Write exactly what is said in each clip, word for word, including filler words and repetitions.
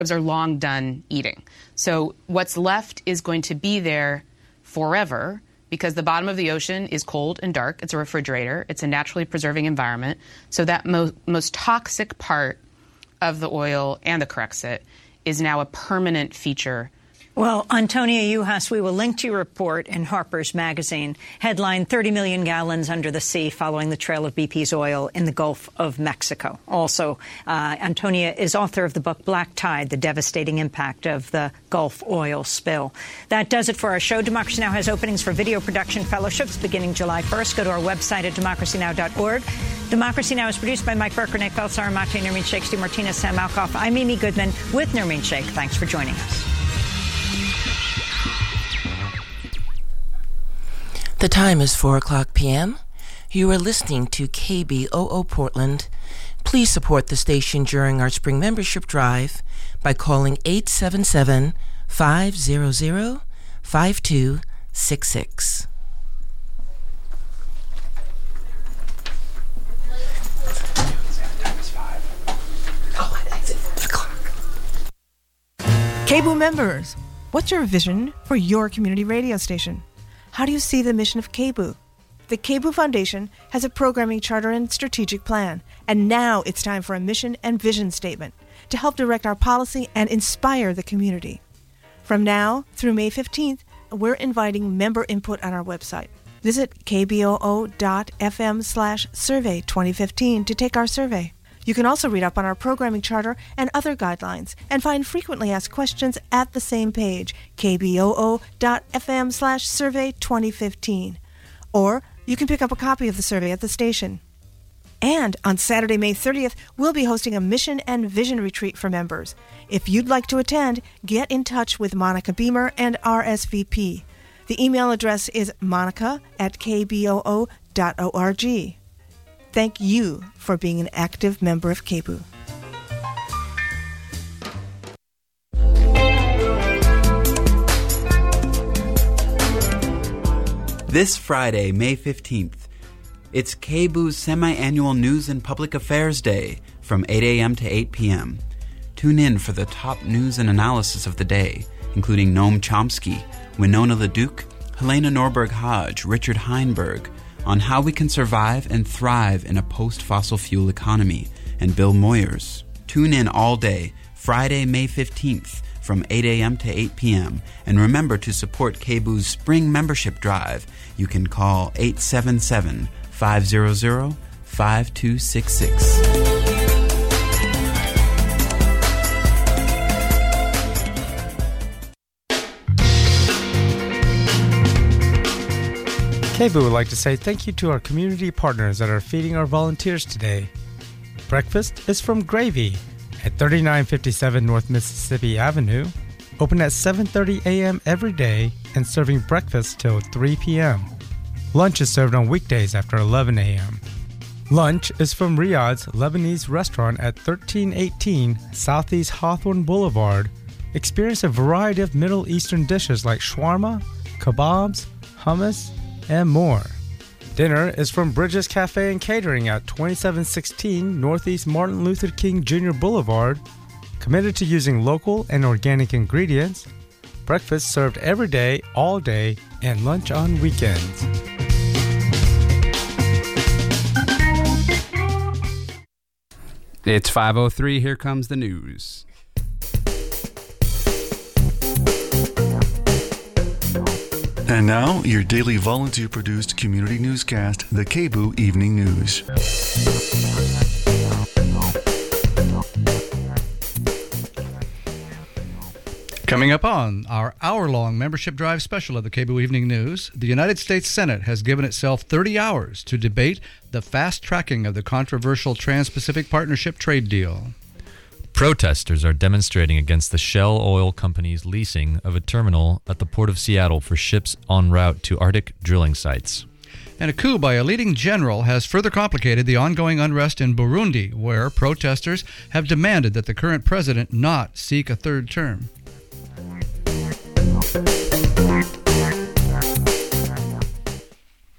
are long done eating. So what's left is going to be there forever because the bottom of the ocean is cold and dark. It's a refrigerator. It's a naturally preserving environment. So that mo- most toxic part of the oil and the Corexit is now a permanent feature. Well, Antonia Juhas, we will link to your report in Harper's Magazine. Headline, thirty million gallons under the sea following the trail of B P's oil in the Gulf of Mexico. Also, uh, Antonia is author of the book Black Tide, the devastating impact of the Gulf oil spill. That does it for our show. Democracy Now! Has openings for video production fellowships beginning July first. Go to our website at democracy now dot org. Democracy Now! Is produced by Mike Burke, Renee Feltz, Sarah Mate, Nermeen Sheikh, Steve Martinez, Sam Alcoff. I'm Amy Goodman with Nermeen Sheikh. Thanks for joining us. The time is four o'clock p.m. You are listening to K B O O Portland. Please support the station during our spring membership drive by calling eight seven seven, five hundred, five two six six. K B O O members, what's your vision for your community radio station? How do you see the mission of K B O O? The K B O O Foundation has a programming charter and strategic plan, and now it's time for a mission and vision statement to help direct our policy and inspire the community. From now through May fifteenth, we're inviting member input on our website. Visit kboo.fm slash survey 2015 to take our survey. You can also read up on our programming charter and other guidelines and find frequently asked questions at the same page, kboo.fm slash survey 2015. Or you can pick up a copy of the survey at the station. And on Saturday, May thirtieth, we'll be hosting a mission and vision retreat for members. If you'd like to attend, get in touch with Monica Beamer and R S V P. The email address is monica at kboo dot org. Thank you for being an active member of K B O O. This Friday, May fifteenth, it's K B O O's semi-annual News and Public Affairs Day from eight a.m. to eight p.m. Tune in for the top news and analysis of the day, including Noam Chomsky, Winona LaDuke, Helena Norberg-Hodge, Richard Heinberg, on how we can survive and thrive in a post-fossil fuel economy, and Bill Moyers. Tune in all day, Friday, May fifteenth, from eight a.m. to eight p.m. And remember to support K B O O's spring membership drive. You can call eight seven seven, five hundred, five two six six. K B O O would like to say thank you to our community partners that are feeding our volunteers today. Breakfast is from Gravy at thirty-nine fifty-seven North Mississippi Avenue, open at seven thirty a.m. every day and serving breakfast till three p.m. Lunch is served on weekdays after eleven a.m. Lunch is from Riyadh's Lebanese restaurant at thirteen eighteen Southeast Hawthorne Boulevard. Experience a variety of Middle Eastern dishes like shawarma, kebabs, hummus, and more. Dinner is from Bridges Cafe and Catering at twenty-seven sixteen Northeast Martin Luther King Junior Boulevard. Committed to using local and organic ingredients. Breakfast served every day, all day, and lunch on weekends. It's five oh three. Here comes the news. And now, your daily volunteer-produced community newscast, the K B O O Evening News. Coming up on our hour-long membership drive special of the K B O O Evening News, the United States Senate has given itself thirty hours to debate the fast-tracking of the controversial Trans-Pacific Partnership trade deal. Protesters are demonstrating against the Shell Oil Company's leasing of a terminal at the Port of Seattle for ships en route to Arctic drilling sites. And a coup by a leading general has further complicated the ongoing unrest in Burundi, where protesters have demanded that the current president not seek a third term.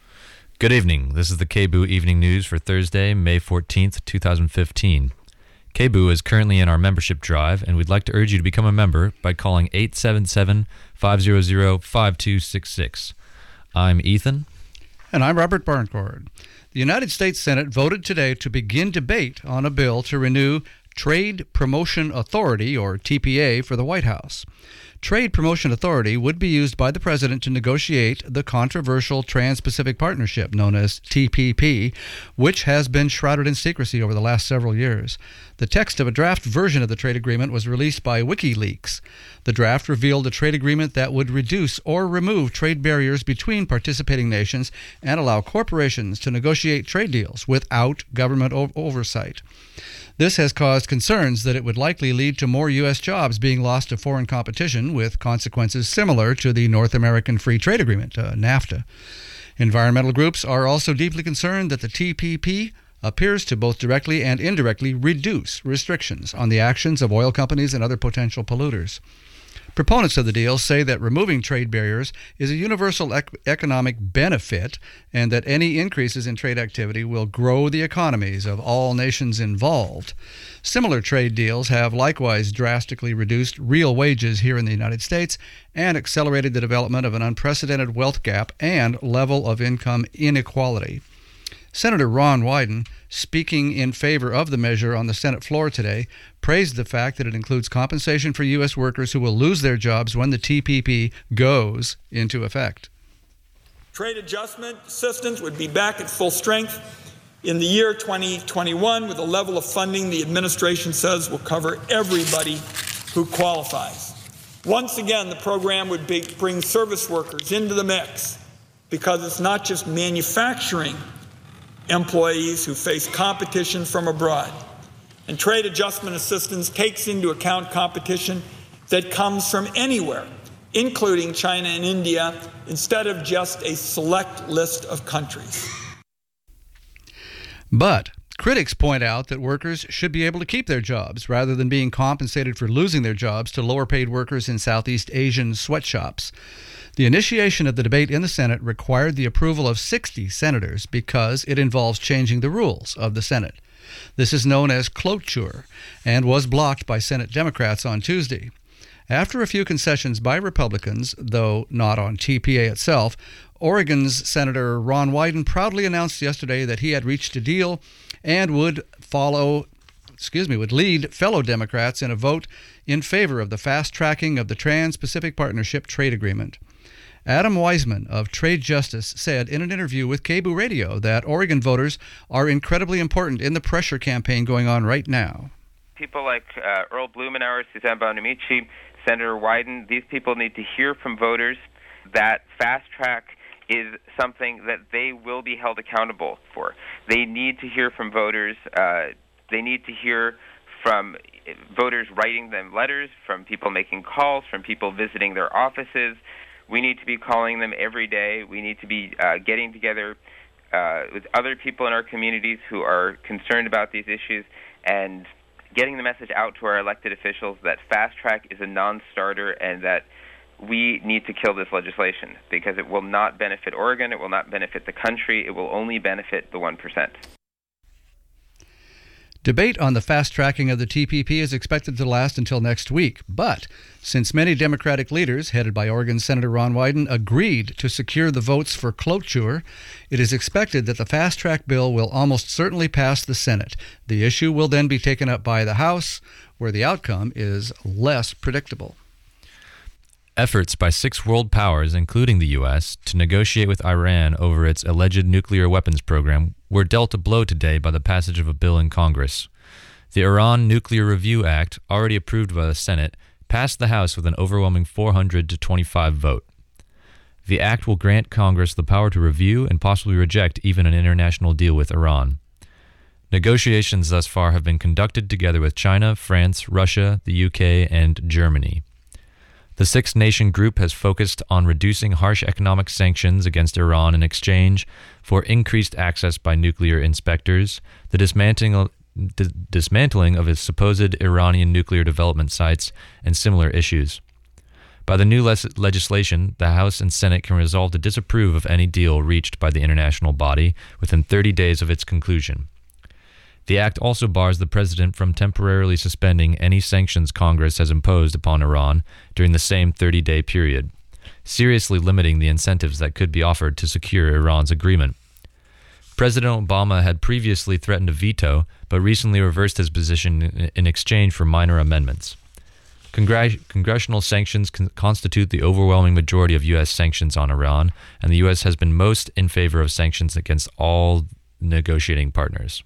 Good evening. This is the K B O O Evening News for Thursday, May fourteenth, twenty fifteen. K B O O is currently in our membership drive, and we'd like to urge you to become a member by calling eight seven seven, five hundred, five two six six. I'm Ethan. And I'm Robert Barncord. The United States Senate voted today to begin debate on a bill to renew Trade Promotion Authority, or T P A, for the White House. Trade Promotion Authority would be used by the president to negotiate the controversial Trans-Pacific Partnership, known as T P P, which has been shrouded in secrecy over the last several years. The text of a draft version of the trade agreement was released by WikiLeaks. The draft revealed a trade agreement that would reduce or remove trade barriers between participating nations and allow corporations to negotiate trade deals without government o- oversight. This has caused concerns that it would likely lead to more U S jobs being lost to foreign competition, with consequences similar to the North American Free Trade Agreement, uh, NAFTA. Environmental groups are also deeply concerned that the T P P appears to both directly and indirectly reduce restrictions on the actions of oil companies and other potential polluters. Proponents of the deal say that removing trade barriers is a universal ec- economic benefit, and that any increases in trade activity will grow the economies of all nations involved. Similar trade deals have likewise drastically reduced real wages here in the United States and accelerated the development of an unprecedented wealth gap and level of income inequality. Senator Ron Wyden, speaking in favor of the measure on the Senate floor today, praised the fact that it includes compensation for U S workers who will lose their jobs when the T P P goes into effect. Trade adjustment assistance would be back at full strength in the year twenty twenty-one with a level of funding the administration says will cover everybody who qualifies. Once again, the program would be, bring service workers into the mix, because it's not just manufacturing employees who face competition from abroad. And trade adjustment assistance takes into account competition that comes from anywhere, including China and India, instead of just a select list of countries. But critics point out that workers should be able to keep their jobs rather than being compensated for losing their jobs to lower-paid workers in Southeast Asian sweatshops. The initiation of the debate in the Senate required the approval of sixty senators because it involves changing the rules of the Senate. This is known as cloture and was blocked by Senate Democrats on Tuesday. After a few concessions by Republicans, though not on T P A itself, Oregon's Senator Ron Wyden proudly announced yesterday that he had reached a deal and would follow, excuse me, would lead fellow Democrats in a vote in favor of the fast-tracking of the Trans-Pacific Partnership trade agreement. Adam Wiseman of Trade Justice said in an interview with K B O O Radio that Oregon voters are incredibly important in the pressure campaign going on right now. People like uh, Earl Blumenauer, Suzanne Bonamici, Senator Wyden, these people need to hear from voters that fast track is something that they will be held accountable for. They need to hear from voters. Uh, they need to hear from voters writing them letters, from people making calls, from people visiting their offices. We need to be calling them every day. We need to be uh, getting together uh, with other people in our communities who are concerned about these issues and getting the message out to our elected officials that fast track is a non-starter and that we need to kill this legislation because it will not benefit Oregon, it will not benefit the country, it will only benefit the one percent. Debate on the fast-tracking of the T P P is expected to last until next week, but since many Democratic leaders, headed by Oregon Senator Ron Wyden, agreed to secure the votes for cloture, it is expected that the fast-track bill will almost certainly pass the Senate. The issue will then be taken up by the House, where the outcome is less predictable. Efforts by six world powers, including the U S, to negotiate with Iran over its alleged nuclear weapons program were dealt a blow today by the passage of a bill in Congress. The Iran Nuclear Review Act, already approved by the Senate, passed the House with an overwhelming four hundred to twenty-five vote. The act will grant Congress the power to review and possibly reject even an international deal with Iran. Negotiations thus far have been conducted together with China, France, Russia, the U K, and Germany. The six-nation group has focused on reducing harsh economic sanctions against Iran in exchange for increased access by nuclear inspectors, the dismantling, d- dismantling of its supposed Iranian nuclear development sites, and similar issues. By the new les- legislation, the House and Senate can resolve to disapprove of any deal reached by the international body within thirty days of its conclusion. The act also bars the president from temporarily suspending any sanctions Congress has imposed upon Iran during the same thirty-day period, seriously limiting the incentives that could be offered to secure Iran's agreement. President Obama had previously threatened a veto, but recently reversed his position in exchange for minor amendments. Congre- congressional sanctions con- constitute the overwhelming majority of U S sanctions on Iran, and the U S has been most in favor of sanctions against all negotiating partners.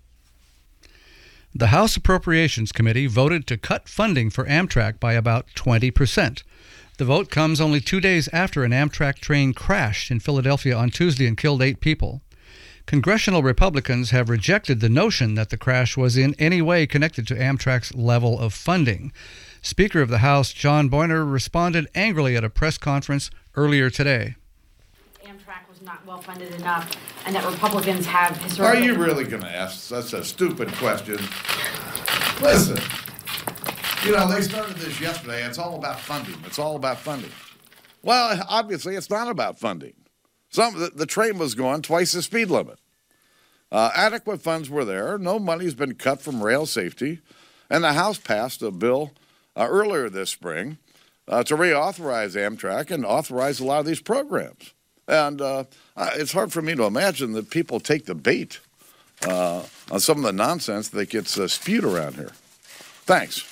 The House Appropriations Committee voted to cut funding for Amtrak by about twenty percent. The vote comes only two days after an Amtrak train crashed in Philadelphia on Tuesday and killed eight people. Congressional Republicans have rejected the notion that the crash was in any way connected to Amtrak's level of funding. Speaker of the House, John Boehner, responded angrily at a press conference earlier today. Amtrak was not well funded enough, and that Republicans have historically... Are you really going to ask such a stupid question? Listen, you know, they started this yesterday. It's all about funding. It's all about funding. Well, obviously, it's not about funding. Some the, the train was going twice the speed limit. Uh, adequate funds were there. No money's been cut from rail safety. And the House passed a bill uh, earlier this spring uh, to reauthorize Amtrak and authorize a lot of these programs. And uh, it's hard for me to imagine that people take the bait uh, on some of the nonsense that gets uh, spewed around here. Thanks.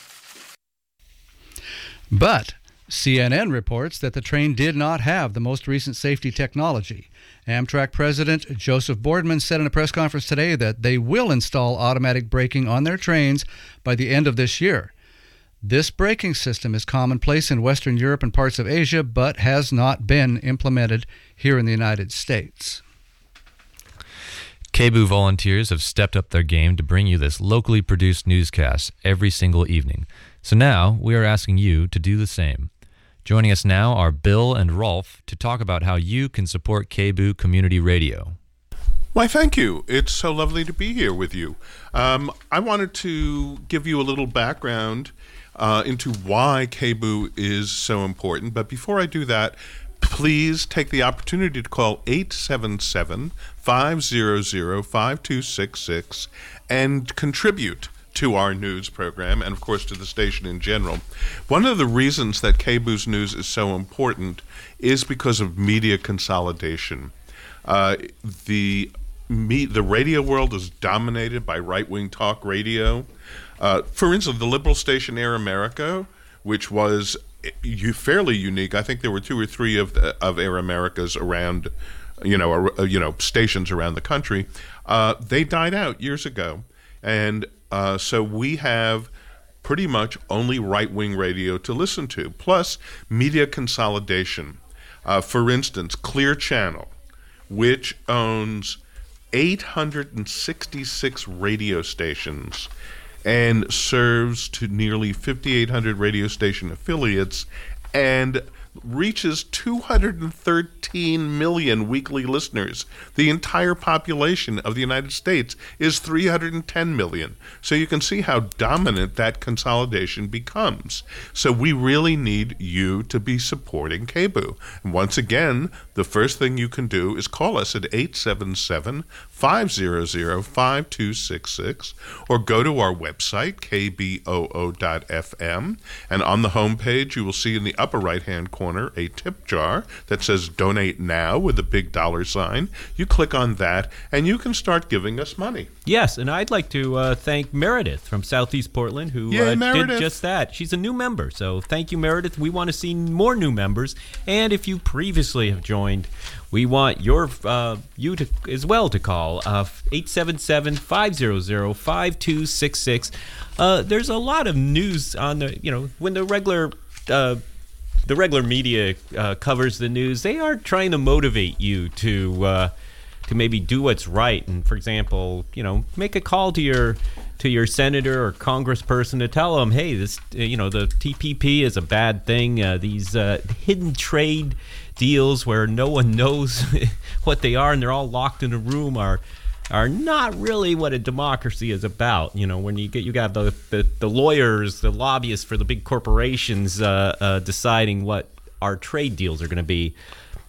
But C N N reports that the train did not have the most recent safety technology. Amtrak President Joseph Boardman said in a press conference today that they will install automatic braking on their trains by the end of this year. This braking system is commonplace in Western Europe and parts of Asia, but has not been implemented here in the United States. K B O O volunteers have stepped up their game to bring you this locally produced newscast every single evening. So now we are asking you to do the same. Joining us now are Bill and Rolf to talk about how you can support K B O O Community Radio. Why, thank you. It's so lovely to be here with you. Um, I wanted to give you a little background uh, into why K B O O is so important. But before I do that, please take the opportunity to call eight seven seven, five hundred, five two six six and contribute to our news program and, of course, to the station in general. One of the reasons that K B O O's news is so important is because of media consolidation. Uh, the me, the radio world is dominated by right-wing talk radio. Uh, for instance, the liberal station Air America, which was fairly unique. I think there were two or three of the, of Air Americas around, you know, uh, you know, stations around the country. Uh, they died out years ago, and Uh, so we have pretty much only right-wing radio to listen to, plus media consolidation. Uh, for instance, Clear Channel, which owns eight hundred sixty-six radio stations and serves to nearly fifty-eight hundred radio station affiliates and reaches two hundred thirteen million weekly listeners. The entire population of the United States is three hundred ten million. So you can see how dominant that consolidation becomes. So we really need you to be supporting K B O O. And once again, the first thing you can do is call us at eight seven seven, five hundred, five two six six or go to our website, k b o o dot f m, and on the homepage you will see in the upper right-hand corner a tip jar that says donate now with a big dollar sign. You click on that and you can start giving us money. Yes, and I'd like to uh, thank Meredith from Southeast Portland who Yay, uh, Meredith. did just that. She's a new member, so thank you, Meredith. We want to see more new members, and if you previously have joined, we want your uh, you to as well to call uh, eight seven seven, five hundred, five two six six. Uh, there's a lot of news on the, you know, when the regular uh, the regular media uh, covers the news, they are trying to motivate you to uh, to maybe do what's right. And for example, you know, make a call to your to your senator or congressperson to tell them, hey, this, you know, the T P P is a bad thing. Uh, these uh, hidden trade deals where no one knows what they are and they're all locked in a room are are not really what a democracy is about. You know, when you get you got the the, the lawyers, the lobbyists for the big corporations uh, uh, deciding what our trade deals are going to be.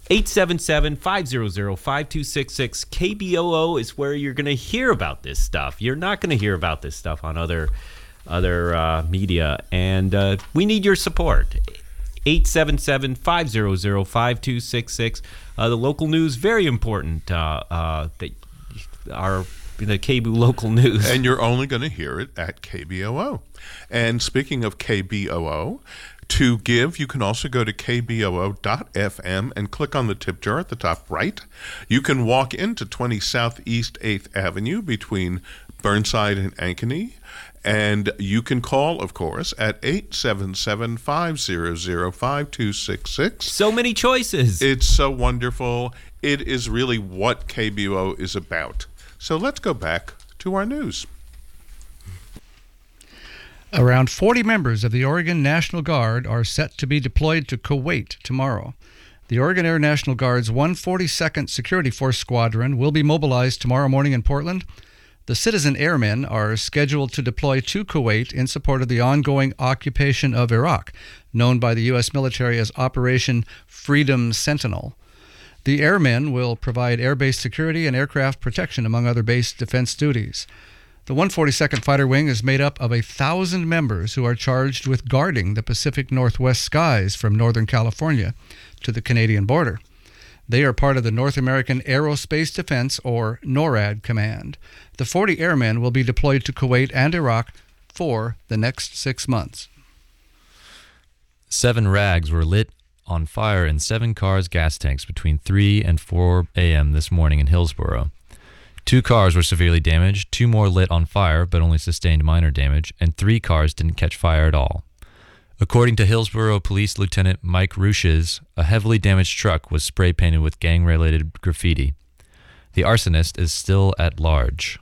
eight seven seven, five hundred, five two six six. K B O O is where you're going to hear about this stuff. You're not going to hear about this stuff on other other uh, media, and uh, we need your support. eight seven seven, five hundred, five two six six. Uh, the local news, very important. Uh, uh, that our the K B O O local news. And you're only going to hear it at K B O O. And speaking of K B O O, to give, you can also go to K B O O dot F M and click on the tip jar at the top right. You can walk into twenty Southeast eighth Avenue between Burnside and Ankeny. And you can call, of course, at eight seven seven, five hundred, five two six six. So many choices. It's so wonderful. It is really what K B O O is about. So let's go back to our news. Around forty members of the Oregon National Guard are set to be deployed to Kuwait tomorrow. The Oregon Air National Guard's one forty-second Security Force Squadron will be mobilized tomorrow morning in Portland. The Citizen Airmen are scheduled to deploy to Kuwait in support of the ongoing occupation of Iraq, known by the U S military as Operation Freedom Sentinel. The airmen will provide air-based security and aircraft protection, among other base defense duties. The one forty-second Fighter Wing is made up of a thousand members who are charged with guarding the Pacific Northwest skies from Northern California to the Canadian border. They are part of the North American Aerospace Defense, or NORAD, Command. The forty airmen will be deployed to Kuwait and Iraq for the next six months. Seven rags were lit on fire in seven cars' gas tanks between three and four a.m. this morning in Hillsborough. Two cars were severely damaged, two more lit on fire but only sustained minor damage, and three cars didn't catch fire at all. According to Hillsborough Police Lieutenant Mike Ruches, a heavily damaged truck was spray-painted with gang-related graffiti. The arsonist is still at large.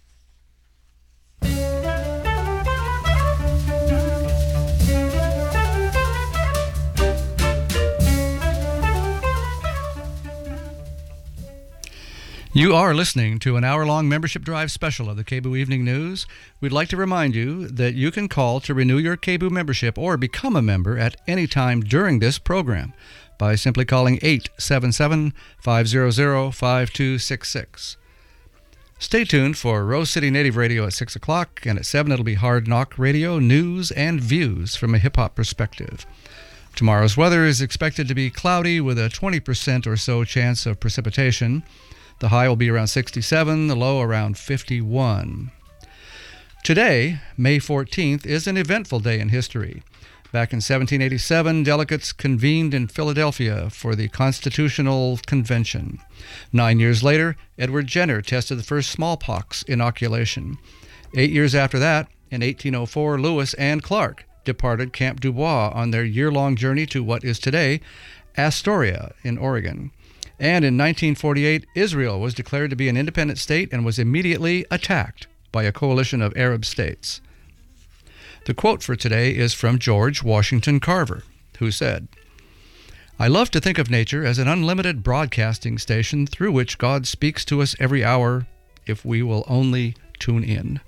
You are listening to an hour-long membership drive special of the K B O O Evening News. We'd like to remind you that you can call to renew your K B O O membership or become a member at any time during this program by simply calling eight seven seven, five hundred, five two six six. Stay tuned for Rose City Native Radio at six o'clock, and at seven it'll be Hard Knock Radio, news and views from a hip-hop perspective. Tomorrow's weather is expected to be cloudy with a twenty percent or so chance of precipitation. The high will be around sixty-seven, the low around fifty-one. Today, May fourteenth, is an eventful day in history. Back in seventeen eighty-seven, delegates convened in Philadelphia for the Constitutional Convention. Nine years later, Edward Jenner tested the first smallpox inoculation. Eight years after that, in eighteen oh four, Lewis and Clark departed Camp Dubois on their year-long journey to what is today Astoria in Oregon. And in nineteen forty-eight, Israel was declared to be an independent state and was immediately attacked by a coalition of Arab states. The quote for today is from George Washington Carver, who said, "I love to think of nature as an unlimited broadcasting station through which God speaks to us every hour if we will only tune in."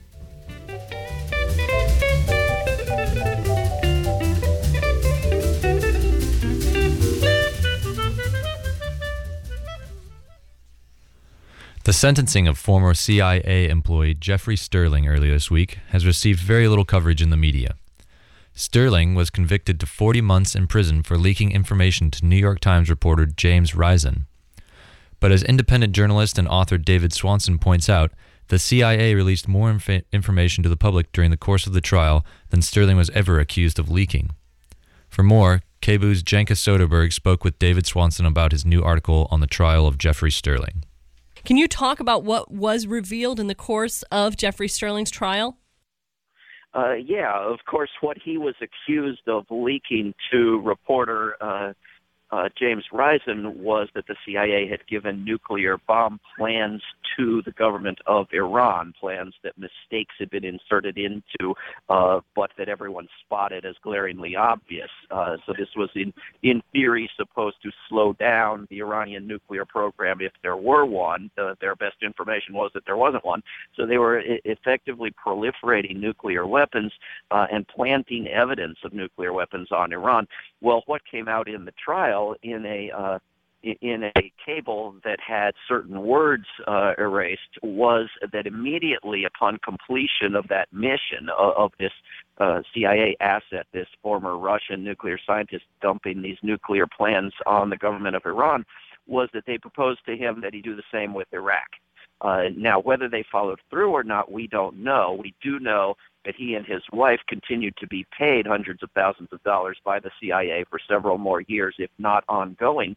The sentencing of former C I A employee Jeffrey Sterling earlier this week has received very little coverage in the media. Sterling was convicted to forty months in prison for leaking information to New York Times reporter James Risen. But as independent journalist and author David Swanson points out, the C I A released more inf- information to the public during the course of the trial than Sterling was ever accused of leaking. For more, K B O O's Jenka Soderberg spoke with David Swanson about his new article on the trial of Jeffrey Sterling. Can you talk about what was revealed in the course of Jeffrey Sterling's trial? Uh, yeah, of course, what he was accused of leaking to reporter uh, uh, James Risen was that the C I A had given nuclear bomb plans to the government of Iran, plans that mistakes had been inserted into, uh, but that everyone spotted as glaringly obvious. Uh, so this was, in, in theory, supposed to slow down the Iranian nuclear program if there were one. Uh, their best information was that there wasn't one. So they were I- effectively proliferating nuclear weapons uh, and planting evidence of nuclear weapons on Iran. Well, what came out in the trial in a uh, in a cable that had certain words uh, erased was that immediately upon completion of that mission of, of this uh, C I A asset, this former Russian nuclear scientist dumping these nuclear plans on the government of Iran, was that they proposed to him that he do the same with Iraq. Uh, now, whether they followed through or not, we don't know. We do know that he and his wife continued to be paid hundreds of thousands of dollars by the C I A for several more years, if not ongoing.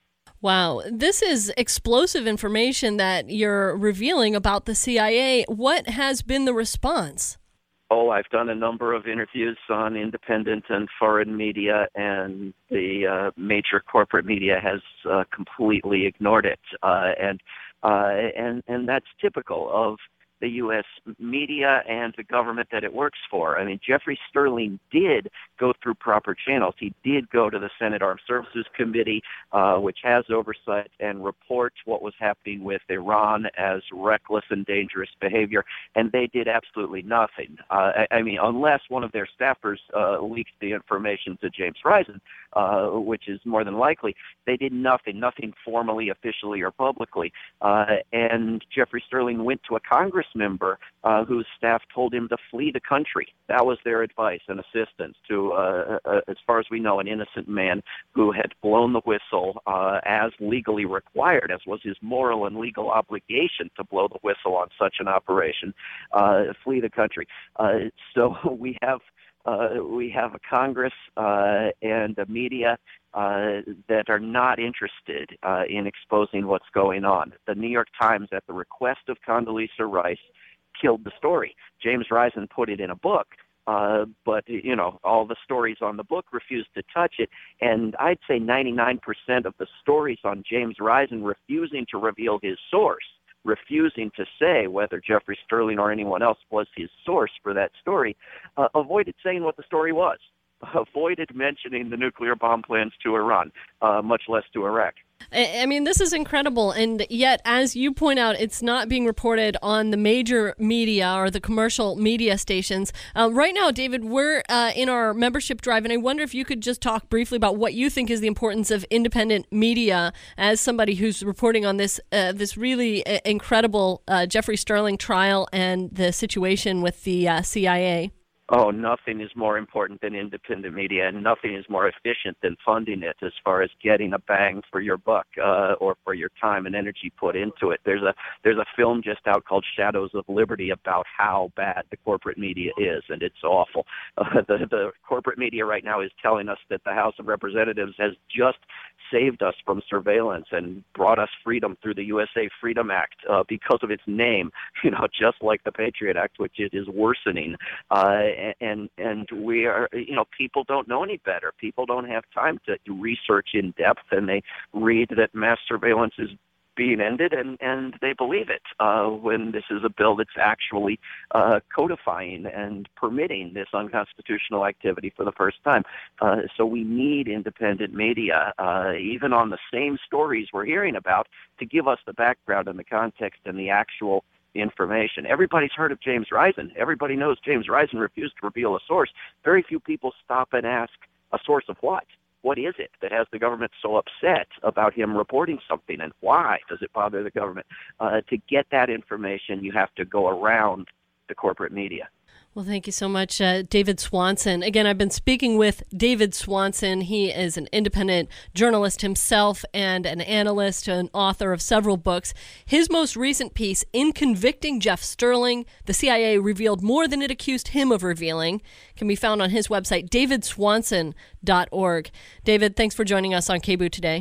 Wow, this is explosive information that you're revealing about the C I A. What has been the response? Oh, I've done a number of interviews on independent and foreign media, and the uh, major corporate media has uh, completely ignored it. Uh, and, uh, and, and that's typical of the U S media and the government that it works for. I mean, Jeffrey Sterling did go through proper channels. He did go to the Senate Armed Services Committee, uh, which has oversight, and report what was happening with Iran as reckless and dangerous behavior, and they did absolutely nothing. Uh, I, I mean, unless one of their staffers uh, leaked the information to James Risen, uh, which is more than likely, they did nothing, nothing formally, officially, or publicly. Uh, and Jeffrey Sterling went to a Congress member uh, whose staff told him to flee the country. That was their advice and assistance to, uh, uh, as far as we know, an innocent man who had blown the whistle uh, as legally required, as was his moral and legal obligation to blow the whistle on such an operation, uh, flee the country. Uh, so we have uh, we have a Congress uh, and a media Uh, that are not interested uh, in exposing what's going on. The New York Times, at the request of Condoleezza Rice, killed the story. James Risen put it in a book, uh, but, you know, all the stories on the book refused to touch it, and I'd say ninety-nine percent of the stories on James Risen refusing to reveal his source, refusing to say whether Jeffrey Sterling or anyone else was his source for that story, uh, avoided saying what the story was. Avoided mentioning the nuclear bomb plans to Iran, uh, much less to Iraq. I mean, this is incredible. And yet, as you point out, it's not being reported on the major media or the commercial media stations. Uh, right now, David, we're uh, in our membership drive, and I wonder if you could just talk briefly about what you think is the importance of independent media as somebody who's reporting on this uh, this really uh, incredible uh, Jeffrey Sterling trial and the situation with the uh, C I A. Oh, nothing is more important than independent media, and nothing is more efficient than funding it as far as getting a bang for your buck uh, or for your time and energy put into it. There's a there's a film just out called Shadows of Liberty about how bad the corporate media is, and it's awful. Uh, the, the corporate media right now is telling us that the House of Representatives has just saved us from surveillance and brought us freedom through the U S A Freedom Act uh, because of its name, you know, just like the Patriot Act, which it is worsening. Uh, and and we are, you know, people don't know any better. People don't have time to research in depth, and they read that mass surveillance is being ended, and, and they believe it uh, when this is a bill that's actually uh, codifying and permitting this unconstitutional activity for the first time. Uh, so we need independent media, uh, even on the same stories we're hearing about, to give us the background and the context and the actual information. Everybody's heard of James Risen. Everybody knows James Risen refused to reveal a source. Very few people stop and ask, a source of what? What is it that has the government so upset about him reporting something, and why does it bother the government? Uh, to get that information, you have to go around the corporate media. Well, thank you so much, uh, David Swanson. Again, I've been speaking with David Swanson. He is an independent journalist himself and an analyst and author of several books. His most recent piece, In Convicting Jeff Sterling, the C I A revealed more than it accused him of revealing, can be found on his website, david swanson dot org. David, thanks for joining us on K B O O today.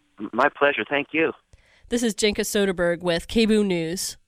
My pleasure. Thank you. This is Jinka Soderberg with K B O O News.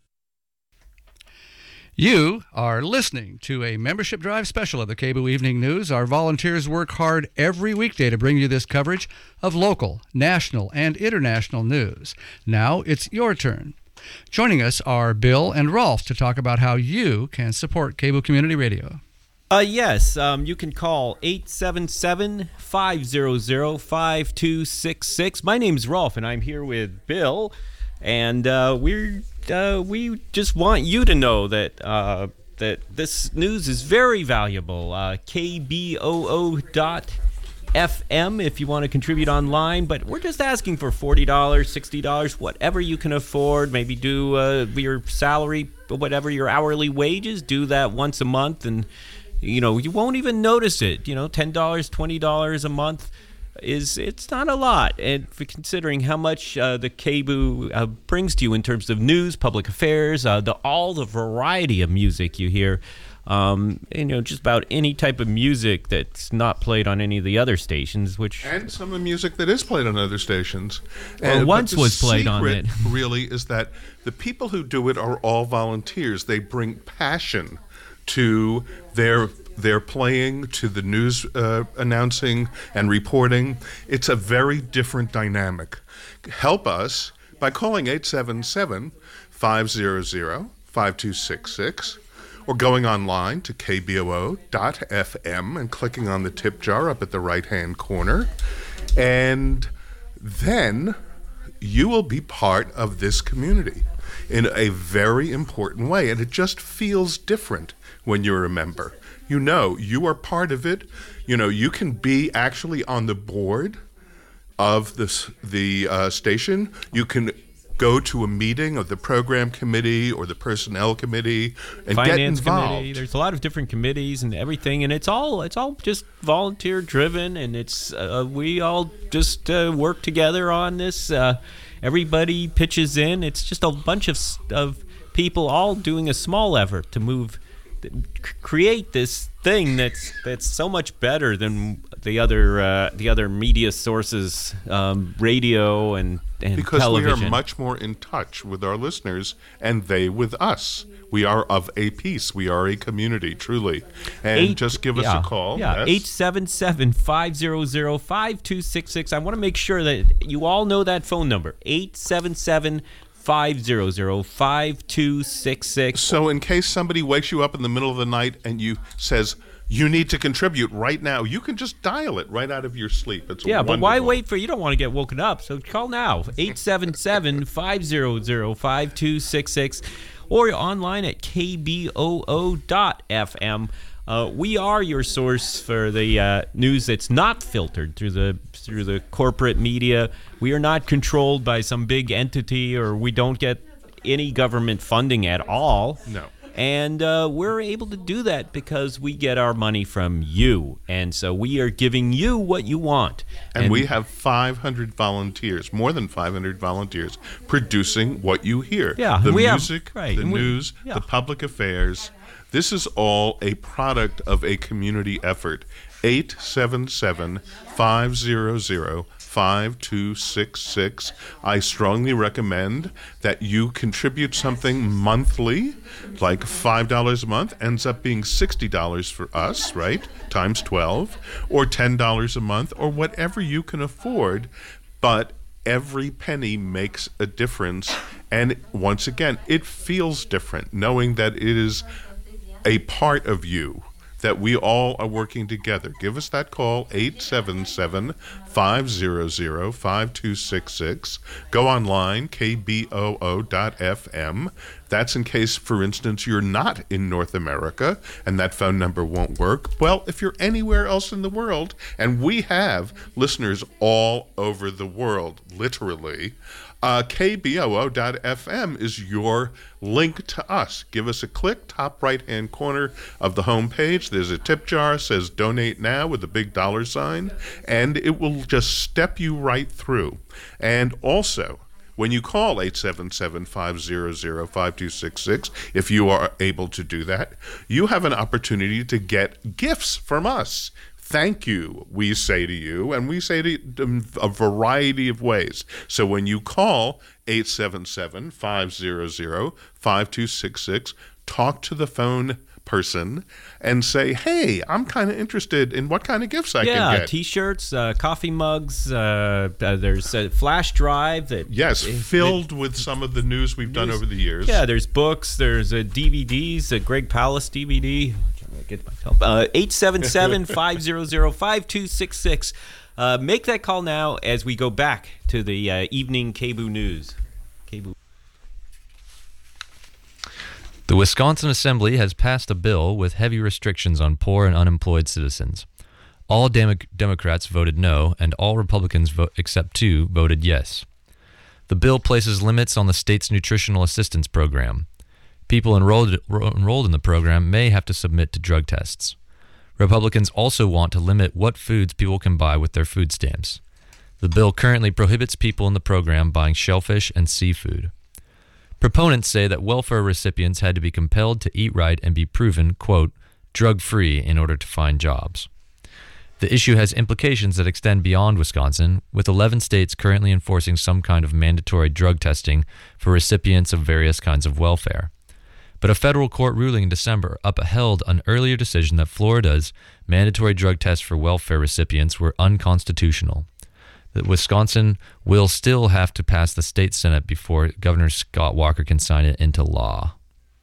You are listening to a membership drive special of the K B O O Evening News. Our volunteers work hard every weekday to bring you this coverage of local, national, and international news. Now it's your turn. Joining us are Bill and Rolf to talk about how you can support K B O O Community Radio. Uh, yes, um, you can call eight seven seven, five hundred, five two six six. My name's Rolf, and I'm here with Bill, and uh, we're uh, we just want you to know that uh, that this news is very valuable. Uh, K B O O dot F M if you want to contribute online. But we're just asking for forty dollars, sixty dollars, whatever you can afford. Maybe do uh, your salary, whatever your hourly wages, do that once a month, and you know you won't even notice it. You know, ten dollars, twenty dollars a month is it's not a lot, and for considering how much uh, the K B O O uh, brings to you in terms of news, public affairs, uh, the all the variety of music you hear. Um, you know, just about any type of music that's not played on any of the other stations, which and some of the music that is played on other stations. Well, and, once was played on it. Really, is that the people who do it are all volunteers. They bring passion to their their playing, to the news uh, announcing and reporting. It's a very different dynamic. Help us by calling eight seven seven, five hundred, five two six six. Or going online to K B O O dot F M and clicking on the tip jar up at the right-hand corner. And then you will be part of this community in a very important way. And it just feels different when you're a member. You know, you are part of it. You know, you can be actually on the board of this, the uh, station. You can go to a meeting of the program committee or the personnel committee and Finance get involved. Committee. There's a lot of different committees and everything, and it's all it's all just volunteer driven, and it's uh, we all just uh, work together on this. Uh, everybody pitches in. It's just a bunch of of people all doing a small effort to move, create this thing that's that's so much better than the other uh, the other media sources, um, radio and, and because television. we are much more in touch with our listeners and they with us. We are of a piece. We are a community, truly. And Eight, just give us yeah, a call. Yeah, Yes. eight seven seven, five hundred, five two six six. I want to make sure that you all know that phone number, eight seven seven, five hundred, five two six six. So in case somebody wakes you up in the middle of the night and you says, you need to contribute right now, you can just dial it right out of your sleep. It's Yeah, wonderful. but why wait for, you don't want to get woken up, so call now, eight seven seven, five hundred, five two six six, or online at K B O O dot F M. Uh, we are your source for the uh, news that's not filtered through the through the corporate media. We are not controlled by some big entity, or we don't get any government funding at all. No. And uh, we're able to do that because we get our money from you. And so we are giving you what you want. And, and we have five hundred volunteers, more than five hundred volunteers, producing what you hear. Yeah, the we music, have, right, the and we- news, yeah. the public affairs. This is all a product of a community effort. eight seven seven, five hundred, five two six six. I strongly recommend that you contribute something monthly, like five dollars a month, ends up being sixty dollars for us, right? Times twelve, or ten dollars a month, or whatever you can afford. But every penny makes a difference. And once again, it feels different knowing that it is a part of you, that we all are working together. Give us that call, eight seven seven, five hundred, five two six six. Go online, K B O O dot F M. That's in case, for instance, you're not in North America and that phone number won't work. Well, if you're anywhere else in the world, and we have listeners all over the world, literally, Uh, K B O O dot F M is your link to us. Give us a click, top right-hand corner of the home page. There's a tip jar, says donate now with a big dollar sign, and it will just step you right through. And also, when you call eight seven seven, five hundred, five two six six, if you are able to do that, you have an opportunity to get gifts from us. Thank you, we say to you, and we say to you a variety of ways. So when you call eight seven seven, five hundred, five two six six, talk to the phone person and say, hey, I'm kind of interested in what kind of gifts I yeah, can get. T-shirts, uh, coffee mugs, uh, uh, there's a flash drive that Yes, it, filled it, with some of the news we've done news. over the years. Yeah, there's books, there's uh, D V Ds, a Greg Palast D V D. Get myself. Uh, eight seven seven, five hundred, five two six six. Uh, make that call now as we go back to the uh, evening K B O O news. K B O O. The Wisconsin Assembly has passed a bill with heavy restrictions on poor and unemployed citizens. All Demo- Democrats voted no, and all Republicans vo- except two voted yes. The bill places limits on the state's nutritional assistance program. People enrolled, enrolled in the program may have to submit to drug tests. Republicans also want to limit what foods people can buy with their food stamps. The bill currently prohibits people in the program buying shellfish and seafood. Proponents say that welfare recipients had to be compelled to eat right and be proven, quote, drug-free in order to find jobs. The issue has implications that extend beyond Wisconsin, with eleven states currently enforcing some kind of mandatory drug testing for recipients of various kinds of welfare. But a federal court ruling in December upheld an earlier decision that Florida's mandatory drug tests for welfare recipients were unconstitutional. That Wisconsin will still have to pass the state Senate before Governor Scott Walker can sign it into law.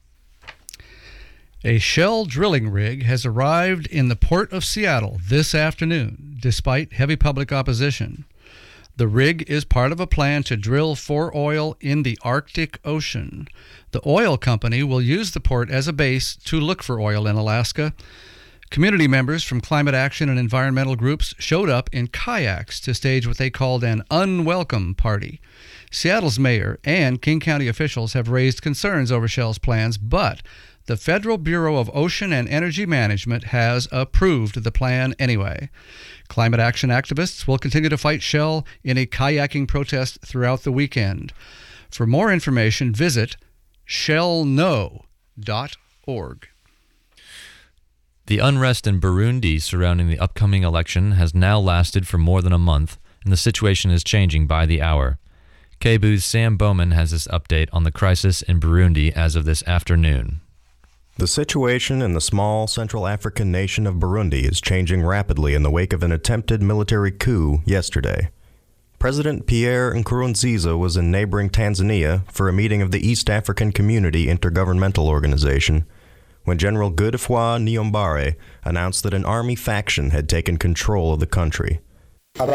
A Shell drilling rig has arrived in the port of Seattle this afternoon, despite heavy public opposition. The rig is part of a plan to drill for oil in the Arctic Ocean. The oil company will use the port as a base to look for oil in Alaska. Community members from climate action and environmental groups showed up in kayaks to stage what they called an unwelcome party. Seattle's mayor and King County officials have raised concerns over Shell's plans, but the Federal Bureau of Ocean and Energy Management has approved the plan anyway. Climate action activists will continue to fight Shell in a kayaking protest throughout the weekend. For more information, visit shell no dot org. The unrest in Burundi surrounding the upcoming election has now lasted for more than a month, and the situation is changing by the hour. K B O's Sam Bowman has this update on the crisis in Burundi as of this afternoon. The situation in the small Central African nation of Burundi is changing rapidly in the wake of an attempted military coup yesterday. President Pierre Nkurunziza was in neighboring Tanzania for a meeting of the East African Community Intergovernmental Organization when General Godefroid Niyombare announced that an army faction had taken control of the country. As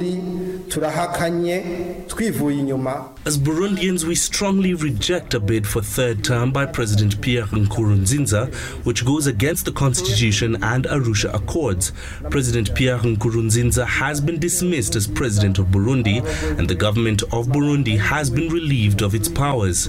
Burundians, we strongly reject a bid for third term by President Pierre Nkurunziza, which goes against the Constitution and Arusha Accords. President Pierre Nkurunziza has been dismissed as president of Burundi, and the government of Burundi has been relieved of its powers.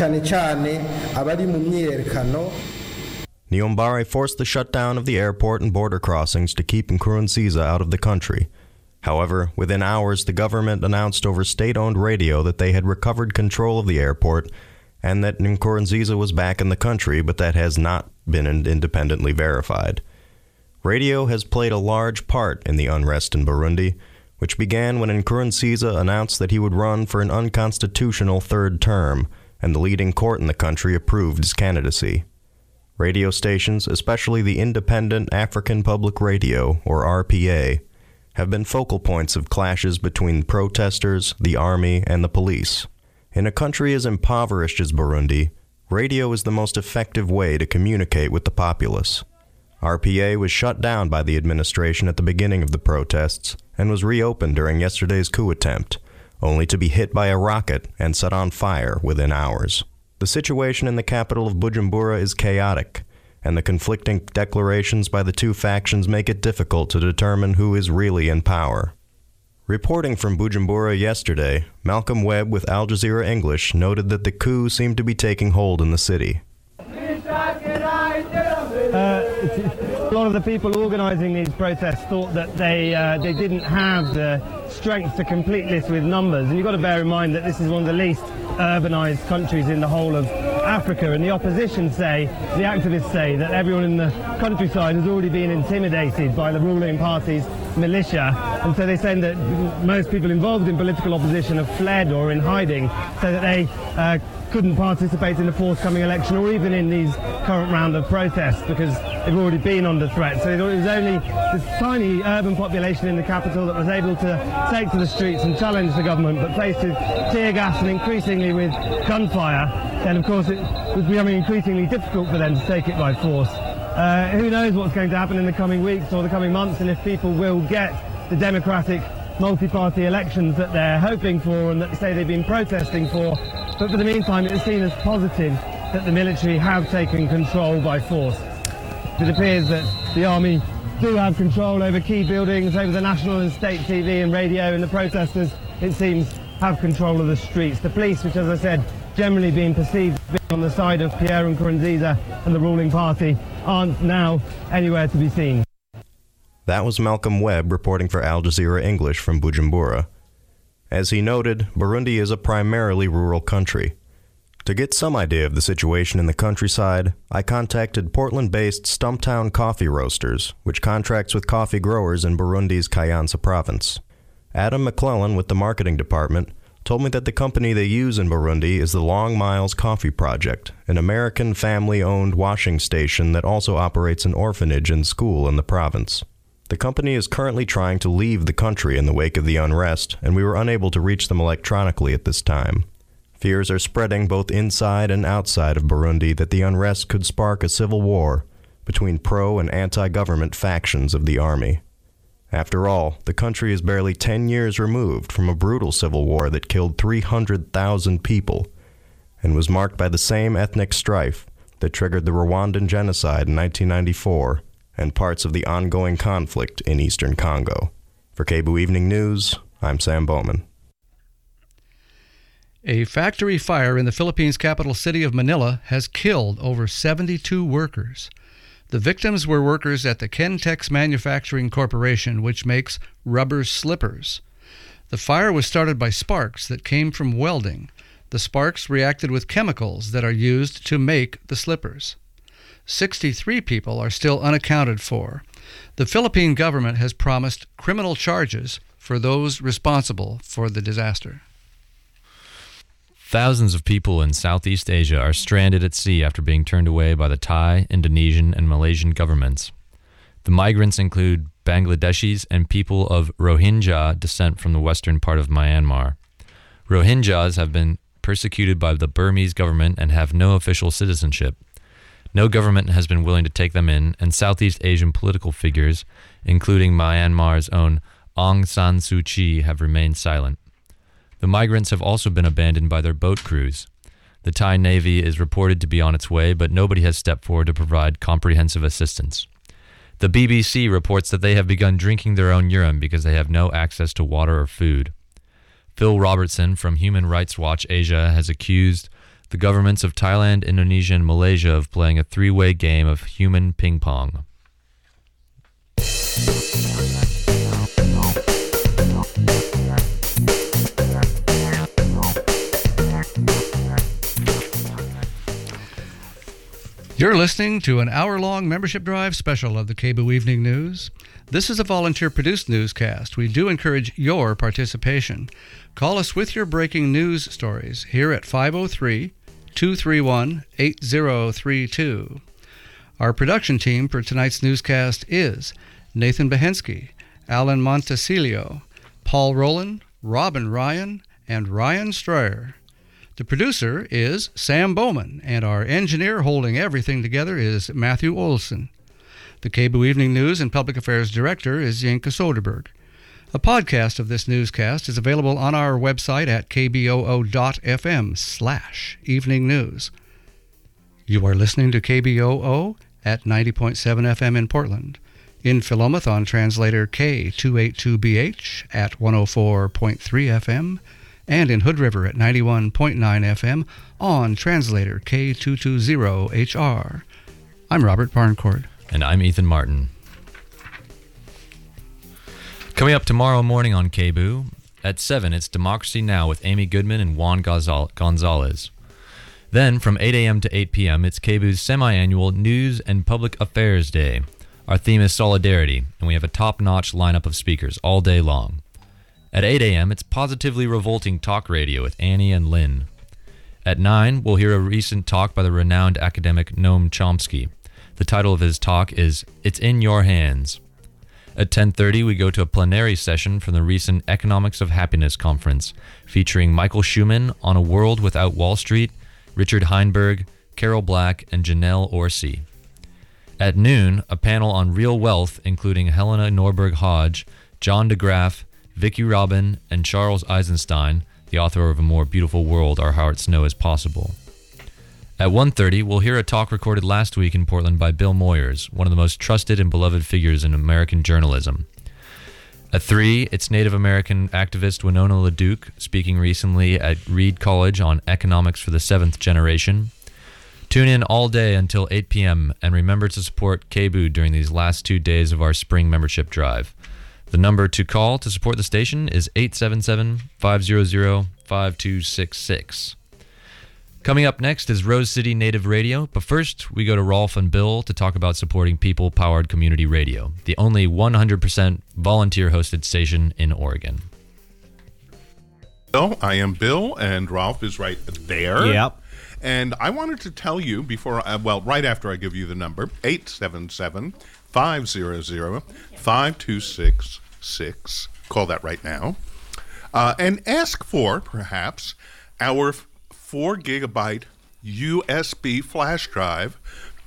Niyombare forced the shutdown of the airport and border crossings to keep Nkurunziza out of the country. However, within hours, the government announced over state-owned radio that they had recovered control of the airport and that Nkurunziza was back in the country, but that has not been independently verified. Radio has played a large part in the unrest in Burundi, which began when Nkurunziza announced that he would run for an unconstitutional third term, and the leading court in the country approved his candidacy. Radio stations, especially the Independent African Public Radio, or R P A, have been focal points of clashes between protesters, the army, and the police. In a country as impoverished as Burundi, radio is the most effective way to communicate with the populace. R P A was shut down by the administration at the beginning of the protests and was reopened during yesterday's coup attempt, only to be hit by a rocket and set on fire within hours. The situation in the capital of Bujumbura is chaotic, and the conflicting declarations by the two factions make it difficult to determine who is really in power. Reporting from Bujumbura yesterday, Malcolm Webb with Al Jazeera English noted that the coup seemed to be taking hold in the city. Uh, a lot of the people organizing these protests thought that they uh, they didn't have the strength to complete this with numbers, and you've got to bear in mind that this is one of the least urbanized countries in the whole of Africa, and the opposition say, the activists say, that everyone in the countryside has already been intimidated by the ruling party's militia, and so they say that most people involved in political opposition have fled or in hiding, so that they uh, couldn't participate in the forthcoming election or even in these current round of protests because they've already been under threat. So it was only this tiny urban population in the capital that was able to take to the streets and challenge the government, but faced with tear gas and increasingly with gunfire, then of course it was becoming increasingly difficult for them to take it by force. Uh, who knows what's going to happen in the coming weeks or the coming months, and if people will get the democratic multi-party elections that they're hoping for and that they say they've been protesting for. But for the meantime, it is seen as positive that the military have taken control by force. It appears that the army do have control over key buildings, over the national and state T V and radio, and the protesters, it seems, have control of the streets. The police, which, as I said, generally being perceived to be on the side of Pierre Nkurunziza and the ruling party, aren't now anywhere to be seen. That was Malcolm Webb reporting for Al Jazeera English from Bujumbura. As he noted, Burundi is a primarily rural country. To get some idea of the situation in the countryside, I contacted Portland-based Stumptown Coffee Roasters, which contracts with coffee growers in Burundi's Kayanza province. Adam McClellan with the marketing department told me that the company they use in Burundi is the Long Miles Coffee Project, an American family-owned washing station that also operates an orphanage and school in the province. The company is currently trying to leave the country in the wake of the unrest, and we were unable to reach them electronically at this time. Fears are spreading both inside and outside of Burundi that the unrest could spark a civil war between pro- and anti-government factions of the army. After all, the country is barely ten years removed from a brutal civil war that killed three hundred thousand people and was marked by the same ethnic strife that triggered the Rwandan genocide in nineteen ninety-four and parts of the ongoing conflict in eastern Congo. For K B U Evening News, I'm Sam Bowman. A factory fire in the Philippines' capital city of Manila has killed over seventy-two workers. The victims were workers at the Kentex Manufacturing Corporation, which makes rubber slippers. The fire was started by sparks that came from welding. The sparks reacted with chemicals that are used to make the slippers. sixty-three people are still unaccounted for. The Philippine government has promised criminal charges for those responsible for the disaster. Thousands of people in Southeast Asia are stranded at sea after being turned away by the Thai, Indonesian, and Malaysian governments. The migrants include Bangladeshis and people of Rohingya descent from the western part of Myanmar. Rohingyas have been persecuted by the Burmese government and have no official citizenship. No government has been willing to take them in, and Southeast Asian political figures, including Myanmar's own Aung San Suu Kyi, have remained silent. The migrants have also been abandoned by their boat crews. The Thai Navy is reported to be on its way, but nobody has stepped forward to provide comprehensive assistance. The B B C reports that they have begun drinking their own urine because they have no access to water or food. Phil Robertson from Human Rights Watch Asia has accused the governments of Thailand, Indonesia, and Malaysia of playing a three-way game of human ping pong. You're listening to an hour-long membership drive special of the K B U Evening News. This is a volunteer-produced newscast. We do encourage your participation. Call us with your breaking news stories here at five oh three, two three one, eight oh three two. Our production team for tonight's newscast is Nathan Behensky, Alan Montesilio, Paul Rowland, Robin Ryan, and Ryan Strayer. The producer is Sam Bowman, and our engineer holding everything together is Matthew Olson. The K B U Evening News and Public Affairs Director is Yinka Soderberg. A podcast of this newscast is available on our website at kboo.fm slash evening news. You are listening to K B O O at ninety point seven F M in Portland, in Philomath on translator K two eighty-two B H at one oh four point three F M, and in Hood River at ninety-one point nine F M on translator K two twenty H R. I'm Robert Barncourt. And I'm Ethan Martin. Coming up tomorrow morning on K B U, at seven, it's Democracy Now! With Amy Goodman and Juan Gonzalez. Then, from eight a.m. to eight p.m., it's K B U's semi-annual News and Public Affairs Day. Our theme is Solidarity, and we have a top-notch lineup of speakers all day long. At eight a.m., it's Positively Revolting Talk Radio with Annie and Lynn. At nine, we'll hear a recent talk by the renowned academic Noam Chomsky. The title of his talk is It's in Your Hands. At ten thirty, we go to a plenary session from the recent Economics of Happiness conference, featuring Michael Schumann on A World Without Wall Street, Richard Heinberg, Carol Black, and Janelle Orsi. At noon, a panel on real wealth, including Helena Norberg Hodge, John DeGraff, Vicki Robin, and Charles Eisenstein, the author of A More Beautiful World, Our Hearts Know Is Possible. At one thirty, we'll hear a talk recorded last week in Portland by Bill Moyers, one of the most trusted and beloved figures in American journalism. At three, it's Native American activist Winona LaDuke speaking recently at Reed College on economics for the seventh generation. Tune in all day until eight p.m. and remember to support K B O O during these last two days of our spring membership drive. The number to call to support the station is eight seven seven, five hundred, five two six six. Coming up next is Rose City Native Radio, but first we go to Rolf and Bill to talk about supporting people-powered community radio, the only one hundred percent volunteer-hosted station in Oregon. Bill, I am Bill, and Rolf is right there. Yep. And I wanted to tell you before, I, well, right after I give you the number, eight seven seven, five hundred, five two six six. Call that right now. Uh, and ask for, perhaps, our four gigabyte U S B flash drive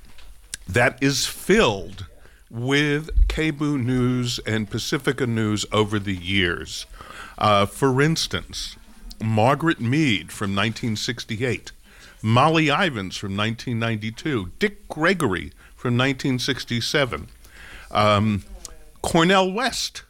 that is filled with K B O O news and Pacifica news over the years. Uh, for instance, Margaret Mead from nineteen sixty-eight, Molly Ivins from nineteen ninety-two, Dick Gregory from nineteen sixty-seven, um, Cornel West,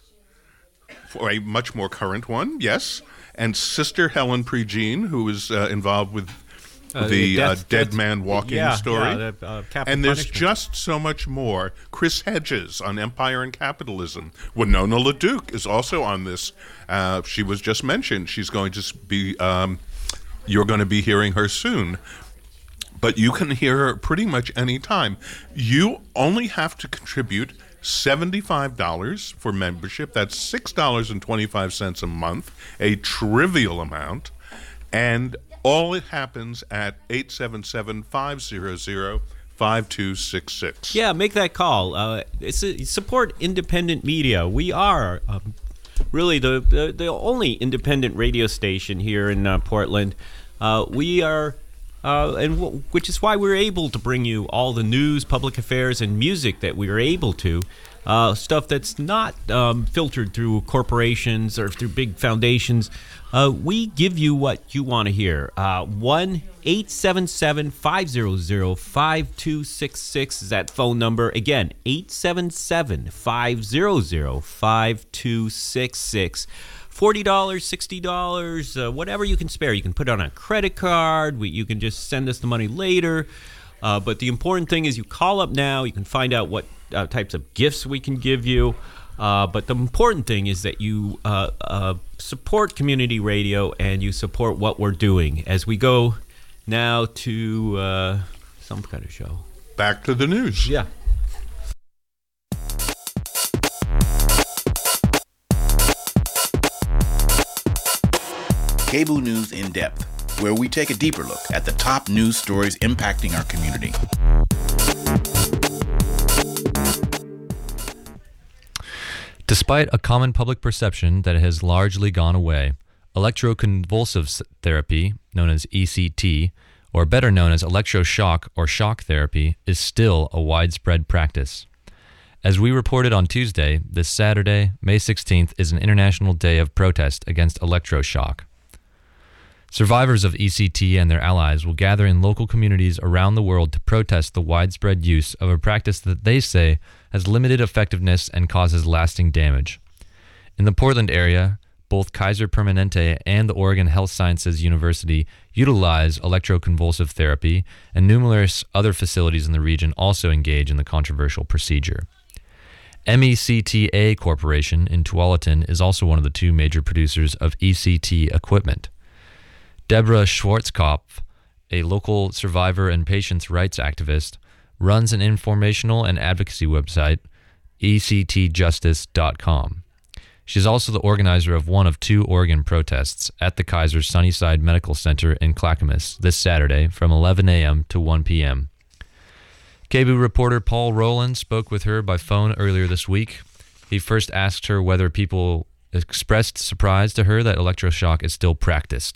for a much more current one, yes, and Sister Helen Prejean, who was uh, involved with uh, the death, uh, Dead death, Man Walking yeah, story. Yeah, the, uh, and there's punishment. just so much more. Chris Hedges on Empire and Capitalism. Winona LaDuke is also on this. Uh, she was just mentioned. She's going to be, um, you're going to be hearing her soon. But you can hear her pretty much any time. You only have to contribute seventy-five dollars for membership. That's six dollars and twenty-five cents a month, a trivial amount. And all it happens at eight seven seven, five hundred, five two six six. Yeah, make that call. Uh, it's a, support independent media. We are um, really the, the, the only independent radio station here in uh, Portland. Uh, we are... Uh, and w- which is why we're able to bring you all the news, public affairs, and music that we are able to. Uh, stuff that's not um, filtered through corporations or through big foundations. Uh, we give you what you want to hear. Uh, one eight seven seven, five hundred, five two six six is that phone number. Again, eight seven seven, five hundred, five two six six. forty dollars, sixty dollars, uh, whatever you can spare. You can put it on a credit card. We, you can just send us the money later. Uh, but the important thing is you call up now. You can find out what uh, types of gifts we can give you. Uh, but the important thing is that you uh, uh, support community radio and you support what we're doing. As we go now to uh, some kind of show. Back to the news. Yeah. K B O O News in Depth, where we take a deeper look at the top news stories impacting our community. Despite a common public perception that has largely gone away, electroconvulsive therapy, known as E C T, or better known as electroshock or shock therapy, is still a widespread practice. As we reported on Tuesday, this Saturday, May sixteenth, is an International Day of Protest against electroshock. Survivors of E C T and their allies will gather in local communities around the world to protest the widespread use of a practice that they say has limited effectiveness and causes lasting damage. In the Portland area, both Kaiser Permanente and the Oregon Health Sciences University utilize electroconvulsive therapy, and numerous other facilities in the region also engage in the controversial procedure. M E C T A Corporation in Tualatin is also one of the two major producers of E C T equipment. Deborah Schwarzkopf, a local survivor and patients' rights activist, runs an informational and advocacy website, e c t justice dot com. She's also the organizer of one of two Oregon protests at the Kaiser Sunnyside Medical Center in Clackamas this Saturday from eleven a.m. to one p.m. K B O O reporter Paul Rowland spoke with her by phone earlier this week. He first asked her whether people expressed surprise to her that electroshock is still practiced.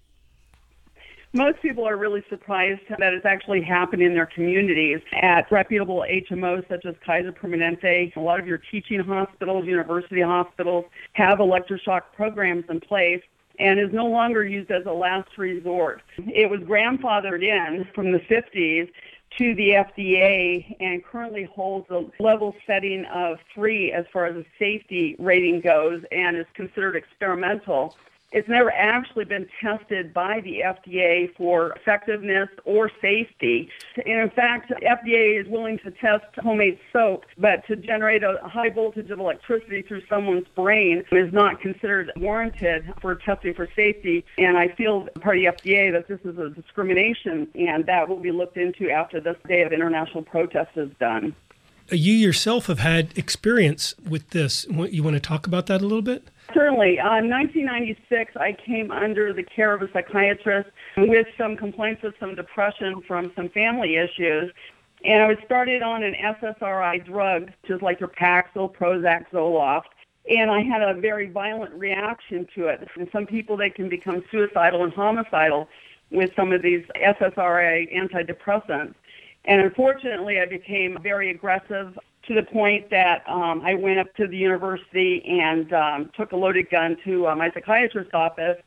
Most people are really surprised that it's actually happening in their communities at reputable H M Os such as Kaiser Permanente. A lot of your teaching hospitals, university hospitals have electroshock programs in place. and is no longer used as a last resort. It was grandfathered in from the fifties to the F D A and currently holds a level setting of three as far as the safety rating goes and is considered experimental. It's never actually been tested by the F D A for effectiveness or safety. And in fact, the F D A is willing to test homemade soap, but to generate a high voltage of electricity through someone's brain is not considered warranted for testing for safety. And I feel, part of the F D A, that this is a discrimination, and that will be looked into after this day of international protest is done. You yourself have had experience with this. You want to talk about that a little bit? Certainly. Uh, in nineteen ninety-six, I came under the care of a psychiatrist with some complaints of some depression from some family issues. And I was started on an S S R I drug, just like your Paxil, Prozac, Zoloft. And I had a very violent reaction to it. And some people, they can become suicidal and homicidal with some of these S S R I antidepressants. And unfortunately, I became very aggressive to the point that um, I went up to the university and um, took a loaded gun to uh, my psychiatrist's office.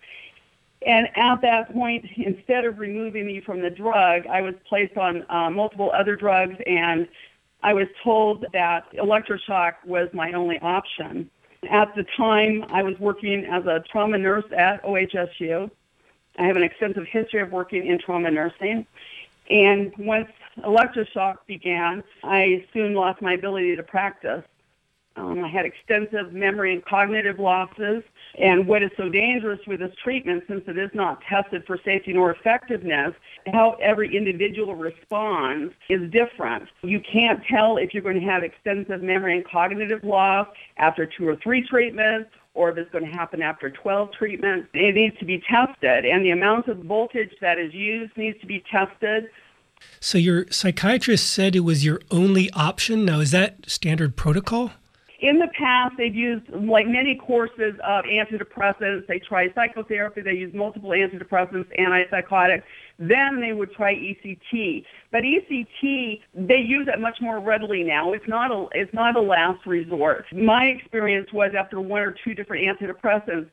And at that point, instead of removing me from the drug, I was placed on uh, multiple other drugs, and I was told that electroshock was my only option. At the time, I was working as a trauma nurse at O H S U. I have an extensive history of working in trauma nursing. And once electroshock began, I soon lost my ability to practice. Um, I had extensive memory and cognitive losses. And what is so dangerous with this treatment, since it is not tested for safety nor effectiveness, how every individual responds is different. You can't tell if you're going to have extensive memory and cognitive loss after two or three treatments, or if it's going to happen after twelve treatments. It needs to be tested, and the amount of voltage that is used needs to be tested. So your psychiatrist said it was your only option. Now, is that standard protocol? In the past, they've used, like many courses of antidepressants. They try psychotherapy. They use multiple antidepressants, antipsychotics. Then they would try E C T. But E C T, they use it much more readily now. It's not a, it's not a last resort. My experience was after one or two different antidepressants,